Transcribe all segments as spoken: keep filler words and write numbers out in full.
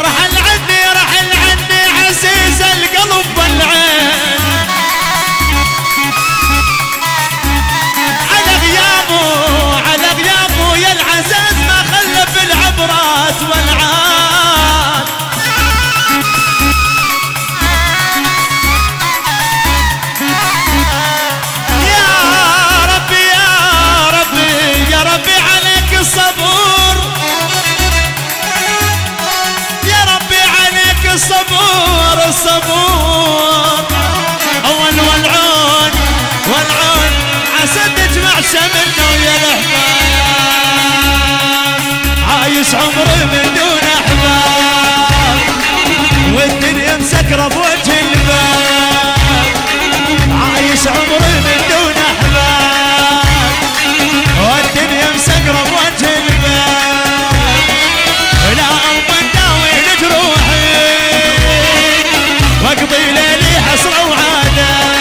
رحل عني رحل عني عزيز القلب والعين، على غيابه على غيابه يا العزاز ما خلف العبرات والعاد. يا ربي يا ربي يا ربي عليك الصبور، يا ربي عليك الصبور الصبور. اول والعون والعون عسى تجمع شملنا ويا الاحباب، عايش عمري من دون احباب والدنيا مسكره بوجه الباب، عايش عمري من دون احباب والدنيا مسكره بوجه الباب. لا ام نداوي لجروحي واقضي ليلي حسره وعذاب.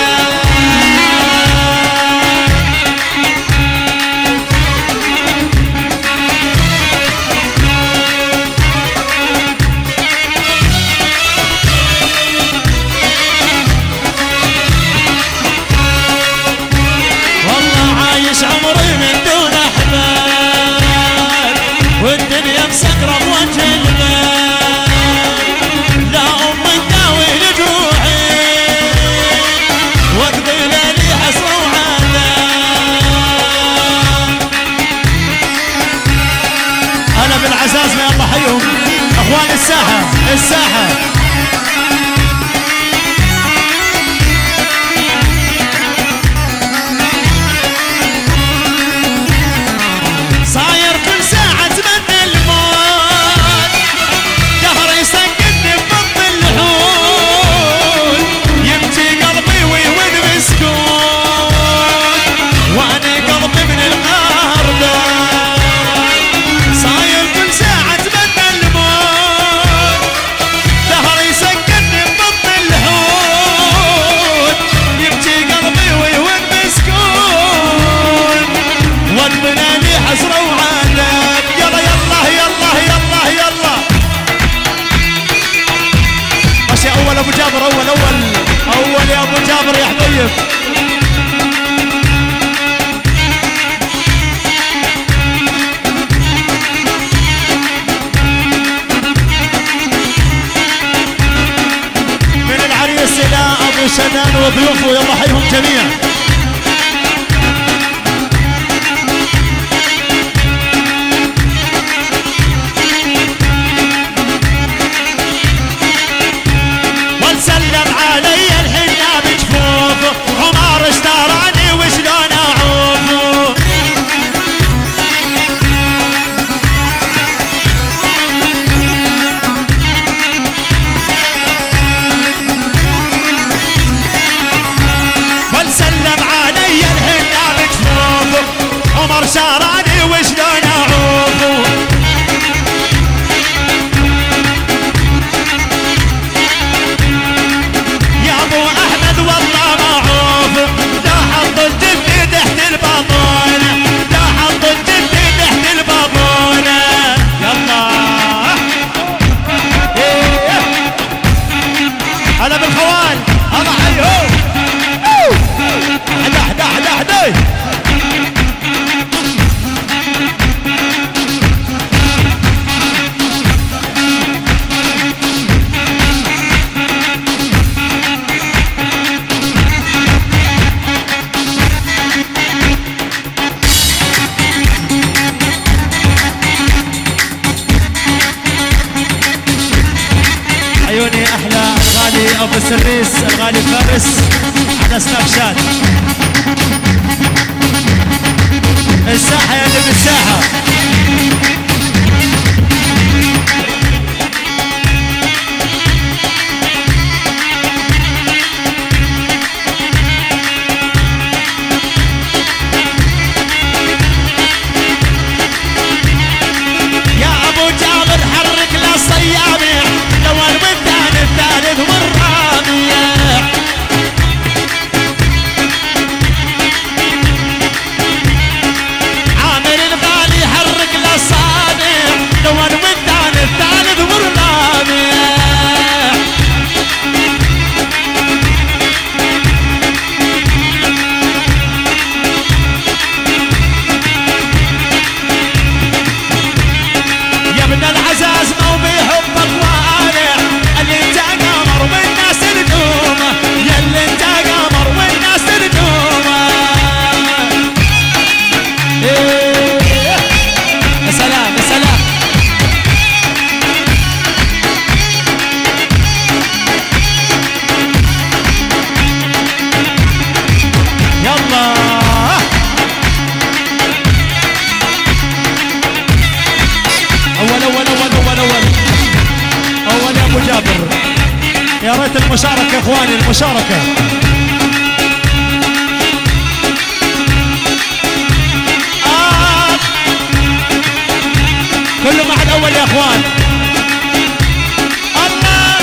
عايش عمري من دون احباب والدنيا مسكره بوجه الباب. لا ام تداوي لجروحي واقضي ليلي حسره وعذاب. انا بالعزاز ما يلا حيهم اخوان الساحه الساحه. صاير كل ساعة اتمنى الموت، دهر يسكتني ببطن الحوت، يبكي قلبي ويون مسكون وانا قلبي من القهر داي. صاير كل ساعة اتمنى الموت، دهر يسكتني ببطن الحوت، يبكي قلبي ويون مسكون والبنا لي حسرة وعذاب. يلا يلا يلا يلا يلا ماشي. اول ابو جابر اول اول اول يا ابو جابر يا حبيب. من العريس الى ابو سنان وضيوفه يلا حيهم جميعا. سلم علي الحنا بجفوفه عمر اشتراني وشلون اعوفه. سلم علي الحنا بجفوفه عمر شاراني وشلون اعوفه. هلا بالخوال الله حيهم. احدى احدى احدى احدى عيوني احلى الغالي ابو السريس الغالي فارس على سناب شات. الساحه يا اللي بالساحه. يا ابو جابر حرك للصيامي الاول والثاني الثالث والرابع. عامر الغالي حرك ابو جابر. يا ريت المشاركة يا اخواني، المشاركة. آه. كله مع الاول يا اخوان. الله.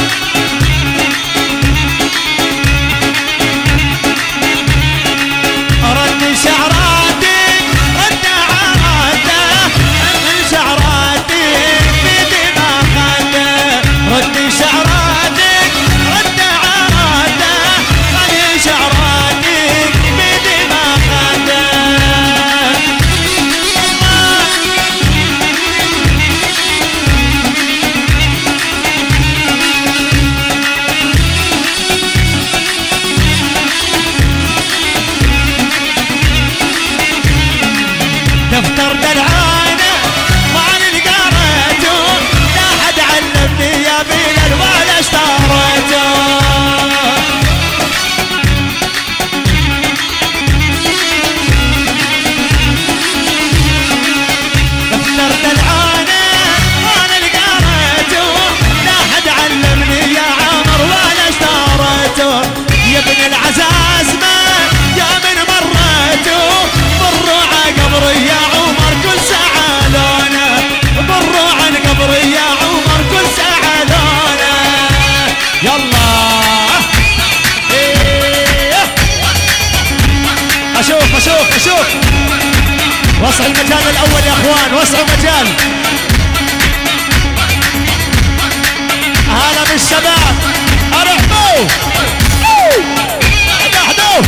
رد شعراتي رد عراته من شعراتي بيدي ما خده. رد شعراتك رد عراته من شعراتك بيدي ما خده. دفتر دلعانه مع القارته لا حد علمني يا بلال ولا اشتريته. دفتر دلعانه مع القارته لا حد علمني يا عمر ولا اشتريته. يا ابن العزاز ما يا من مريته مروا على قبري يا عمر كل ساعة لونه. مروا عن قبري يا عمر كل ساعة لونه. يلا إيه. اشوف اشوف اشوف. وسعوا المجال الاول يا اخوان، وسعوا المجال. هلا بالشباب ارحبوا. احدوا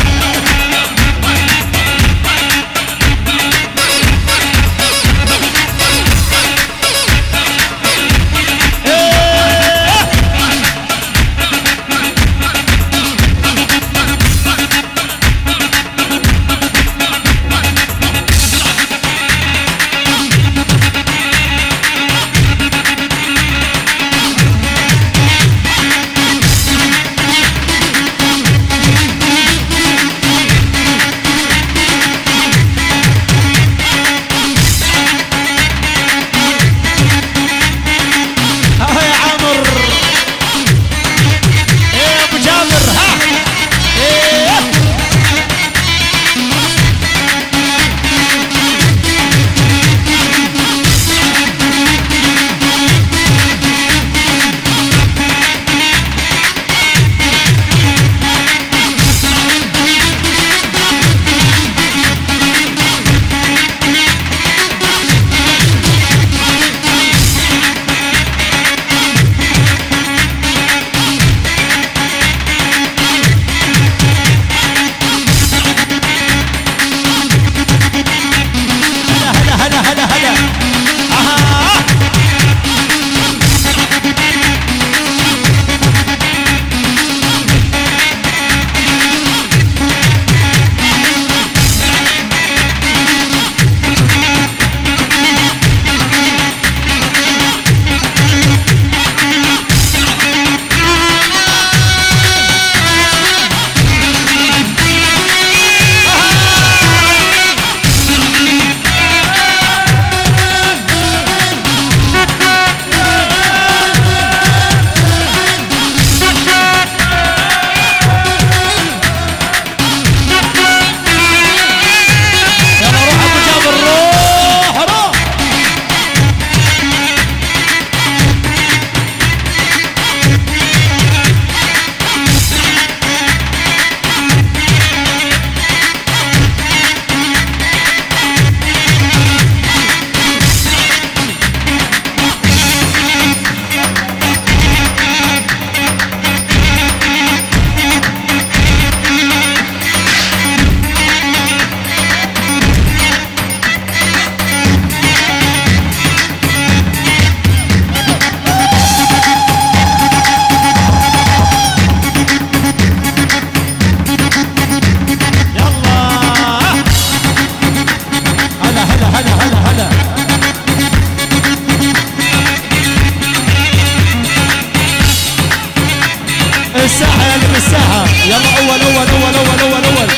يلا اول اول اول اول اول اول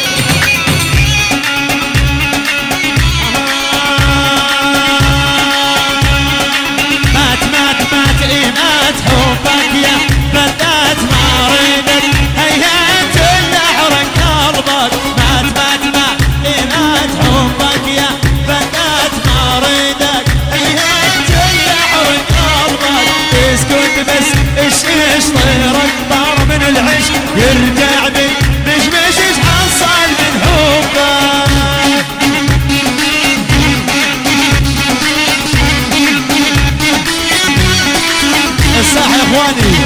مات مات مات ايه مات حبك يا يسكت بس ايش ايش طيرك طار من العش يرجع بي مش مش ايش حصل من حبك. الصح يا اخواني.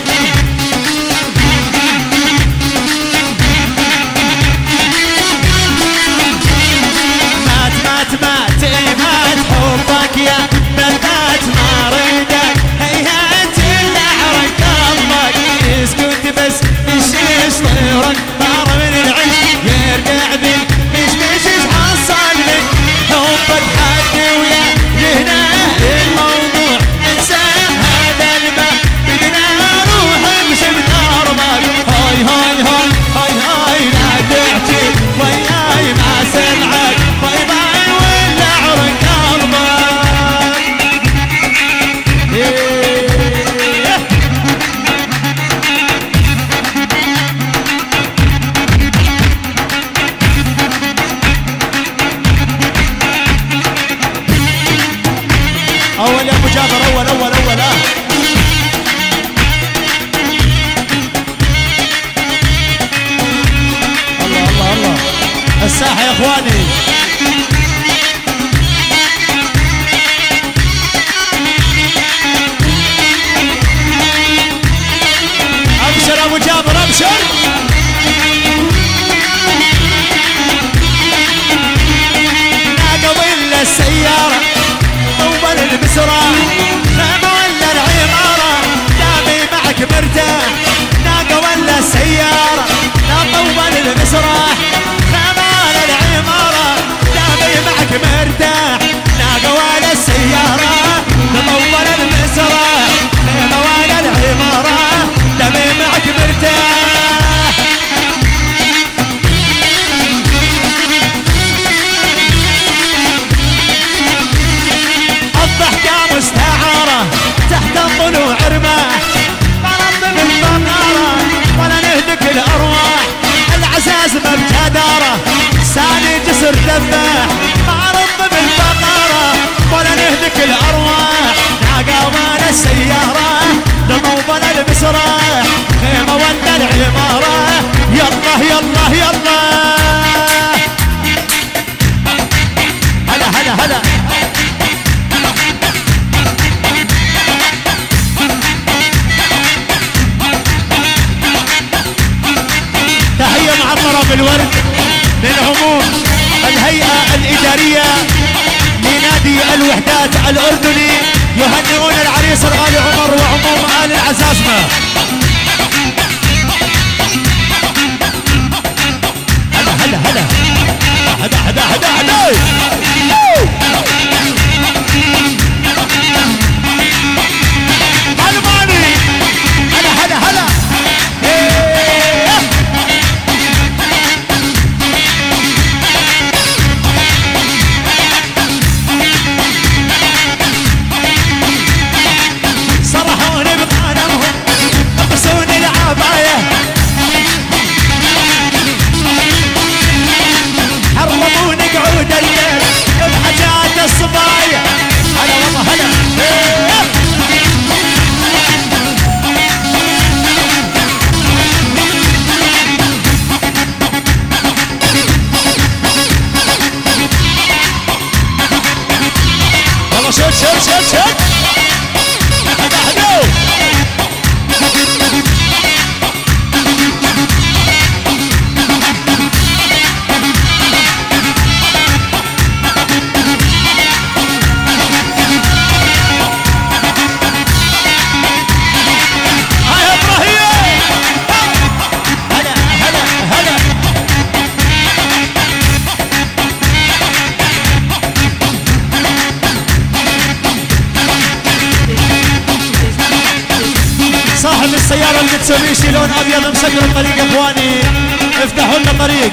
مات مات مات اي مات حبك يا مات ما ريدك هيهات الا حرك قلبك يسكت بس ايش ايش طيرك طار من العش يرجع بي مش مش ايش حصل لك حبك حد ويا هنا الموضوع انسى هذا الماء بدنا نروح نمشي بدربك هاي هاي هاي هاي هاي لا تحكي وياي ما سمعك باي باي ولا عرق قلبك. اول يا ابو جابر اول اول اول اه الله الله الله الساحه يا اخواني. ابشر ابو جابر ابشر. ناقه ولا السياره اول المسرح خيمه ولا العماره دامي معك مرتاح ناقه ولا السياره ناقه اول المسرح خيمه ولا العماره دامي معك مرتاح ناقه ولا السياره ناقه اول المسرح خيمه ولا العماره دامي معك مرتاح. الضحكة مستعارة تحت الضلوع رماح ما نضم البقارة ولا نهلك الأرواح العزاز ما بجدارة سالي جسر دفاح ما نضم البقارة ولا نهلك الأرواح ناقة ولا السيارة لموطن المسرح خيمة ولا العمارة يلا يلا يلا هلا هلا هلا. تحية معطرة بالورد للعموم الهيئة الإدارية لنادي الوحدات الأردني يهنئون العريس الغالي عمر وعموم آل العزازمة. هلا هلا هلا هدا هدا هدا هدا ألماني هلا هلا هلا. صرحوني بغنمهم قصوني العباية حرموني قعود الليل بحاجات الصبايا هلا والله هلا. يلا شد شد شد شد هدا هدو. هاي ابراهيم هلا هلا هلا. صاحب السيارة المتسوبيشي لون ابيض مسكر الطريق اخواني افتحوا لنا طريق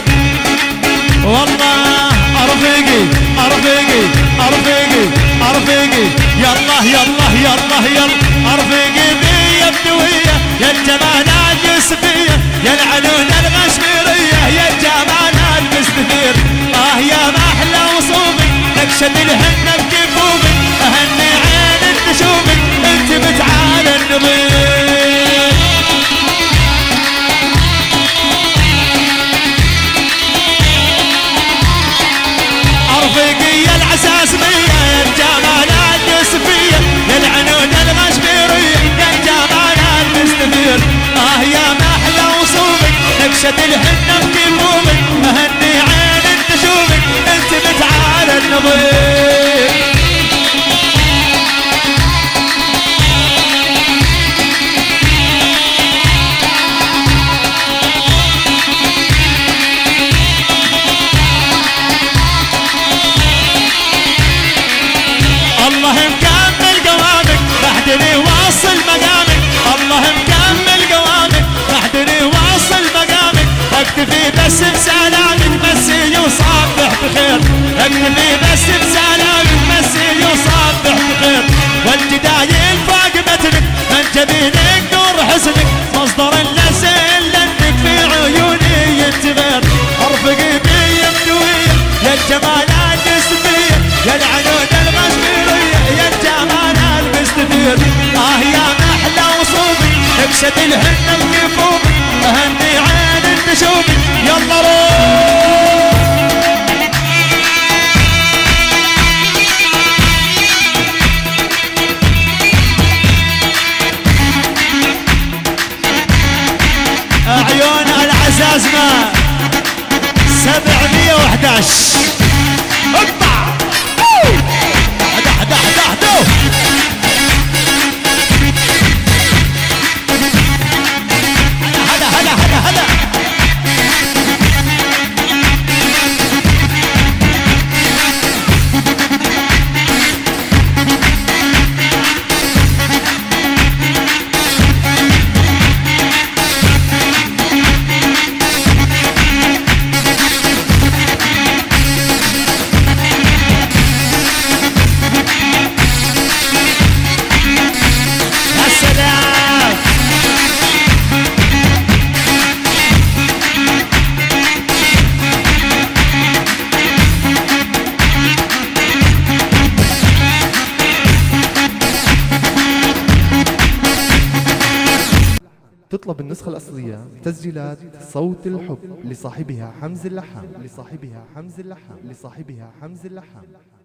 والله ارفيقي ارفيقي ارفيقي ارفيقي يلا يلا يلا يلا ارفيقي بي بدوية يا الجمال الجسمية يا العنون الغشميرية يا الجمال المستثير اه يا ما احلى وصوبي نكشد الهنة بكفوفي اهني عين تشوفي انت بت وصيبي اه يا محلى وصوبي اكسد الهن الكفوبي اهني عين النشوبي يلا روح عيون العزازمة سبعمية وحداش اقطع هدا هدا هدا هدا هدا هدا هدا هدا تطلب النسخة الأصلية تسجيلات صوت الحب لصاحبها حمز اللحام لصاحبها حمز اللحام لصاحبها حمز اللحام